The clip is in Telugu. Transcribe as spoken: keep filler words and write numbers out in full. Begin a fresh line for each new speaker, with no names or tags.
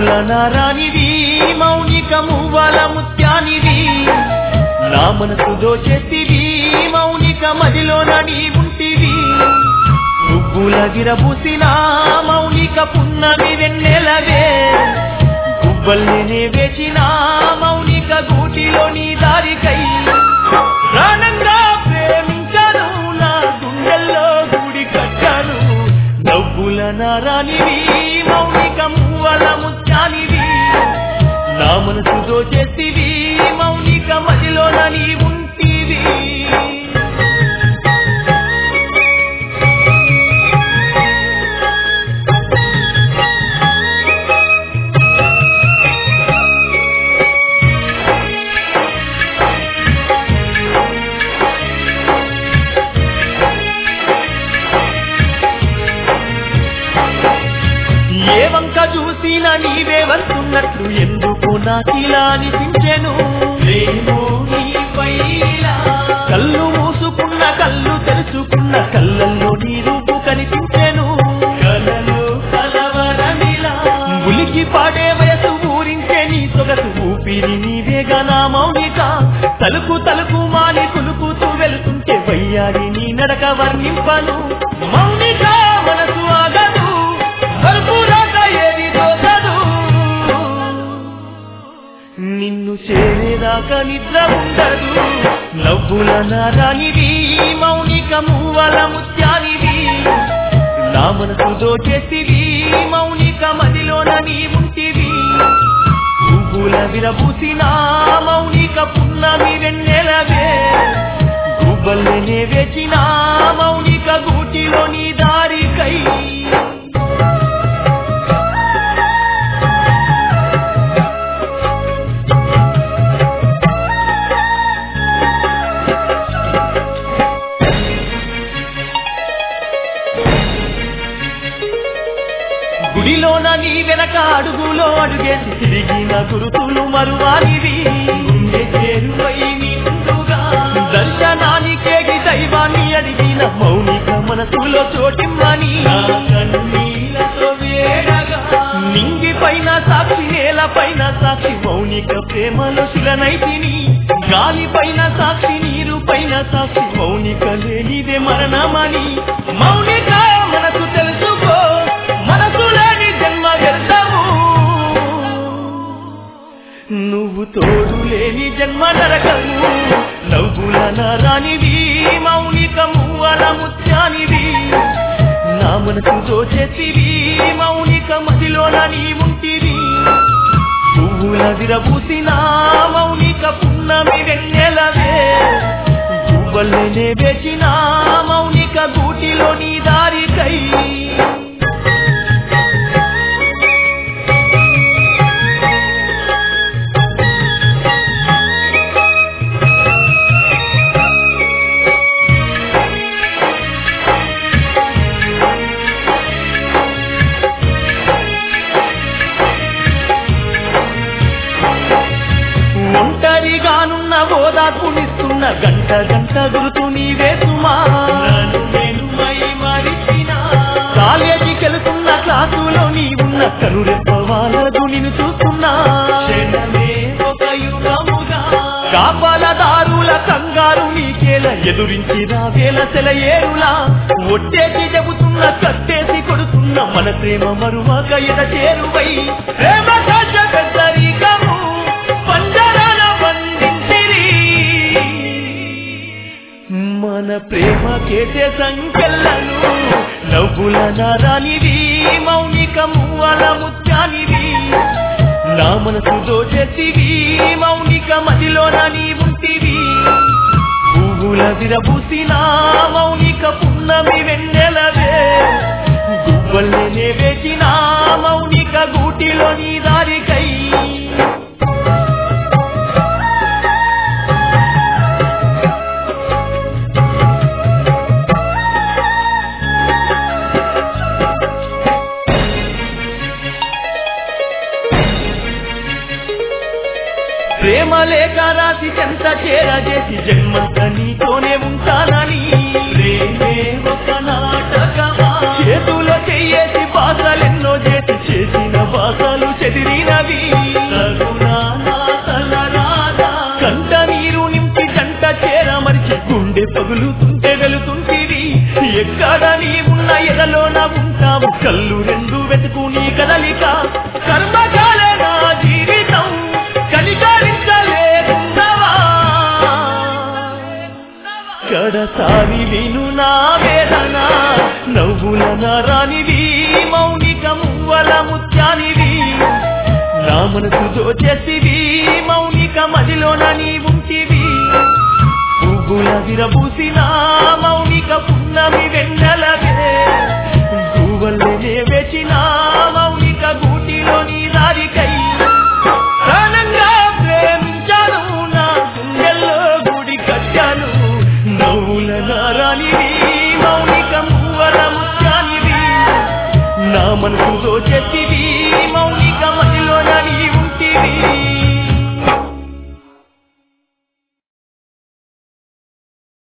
నవ్వుల నారానివి మౌనిక మువ్వల ముత్యానివి నా మనసు దోచెత్తివి మౌనిక మదిలోన నీ ఉంటివి ముగ్గుల గిరబూసిన మౌనిక పున్నమి వెన్నెలవే గుబ్బల్లినే వేచిన మౌనిక గూటిలో నీ దారికై ప్రాణంగా ప్రేమించను నా గుండెల్లో గుడి కట్టాను నవ్వుల నారానివి మౌనిక మువ్వల ముత్యానివి నా మనసు దోచెత్తివి మౌనిక మదిలోన నీ ఉంటివి ఏ వంక చూసినా నీవే వస్తున్నట్లు ఎందుకు నాకిలా అనిపించెను కళ్ళు మూసుకున్న కళ్ళు తెరుచుకున్న కళ్ళల్లో నీ రూపు కనిపించెను ఉలికి పాడే వయసు ఊరించే నీ సొగసు ఊపిరి నీవేగా నా మౌనిక తలుకు తలుకు మాని కులుకుతూ వెళుతుంటే వయ్యారి నీ నడక వర్ణింపను మౌనిక మనసు ఆగదు నిన్ను చేరేదాకా నిద్ర ఉండదు నవ్వుల నారానివి మౌనిక మువ్వల ముత్యానివి నా మనసు దోచెత్తివి మౌనిక మదిలోన నీ ఉంటివి పువ్వుల విరబూసిన మౌనిక పున్నమి వెన్నెలవే గుబ్బల్లినే వేచిన మౌనిక గూటిలో నీ దారికై గుడిలోన నీ వెనక అడుగులో అడుగేసి తిరిగిన గురుతులు మరువానివి దర్శనానికేగి దైవాన్ని అడిగిన మౌనిక మనసులో చోటిమ్మని నింగి పైన సాక్షి నేల పైన సాక్షి మౌనిక ప్రేమలో శిలనైతిని గాలి పైన సాక్షి నీరు పైన సాక్షి మౌనిక లేనిదే మరణమని మౌనిక మనసు తెలుసుకో మనసు లేని జన్మ వ్యర్థము నువ్వు తోడు లేని జన్మ నరకము నవ్వుల నారానివి మౌనిక మువ్వల ముత్యానివి నా మనసు దోచెత్తివి మౌనిక మదిలోన నీ ఉంటివి పువ్వుల విరబూసిన మౌనిక పున్నమి వెన్నెలవే గుబ్బల్లినే వేసిన మౌనిక గూటిలో నీ దారికై ఒంటరిగానున్న ఓదార్పునిస్తున్న గంట గంట గురుతు నీవే సుమా కాలేజీకెళ్తున్న క్లాసులో నీ ఉన్న కనురెప్పవాలదు నిన్ను చూస్తున్నా కాపలదారుల కంగారు నీకేల ఎదురించిన వేల సెలయేరులా ఒట్టేసి చెబుతున్న కట్టేసి కొడుతున్న మన ప్రేమ మరువక ఎద చేరువై ప్రేమ పెద్దరికము పంజరాల బంధించిరి మన ప్రేమ కేసే సంకెళ్ళను నవ్వుల నారానివి మౌనిక మువ్వల ముత్యానివి నా మనసు దోచెత్తివి మౌనిక మదిలోన నీ ఉంటివి పువ్వుల విరబూసిన మౌనిక పున్నమి వెన్నెలవే గుబ్బల్లినే వేసిన మౌనిక గూటిలో నీ దారికై ప్రేమ లేఖ రాసి చెంత చేరజేసి జన్మంత నీతోనే ఉంటానని ప్రేమే ఒక నాటకమా చేతులో చెయ్యేసి బాసలెన్నో చేసి చేసిన బాసలు చెదిరిన కదులుతుంటే వెళుతుంటివి ఎక్కడ నీ ఉన్న ఎదలోన ఉంటావు కళ్ళు రెండు వెతుకు నీ కదలిక కర్మకాలే నా జీవితం కలికారించలేకున్నావా కడసారి విను నా వేదన నవ్వుల నరానివి మౌనిక మువ్వల ముత్యానివి నా మనసు దోచేసివి మౌనిక మదిలోన నీ ఉంటివి పువ్వుల విరబూసిన మౌనిక పున్నమి వెన్నెలవే గువ్వల్లనే వేచిన మౌనిక గూటిలో నీ దారికై ప్రాణంగా ప్రేమించాను నా గుండెల్లో గుడి కట్టాను నవ్వుల నారానివి మౌనిక మువ్వల ముత్యానివి నా మనసు దోచేసి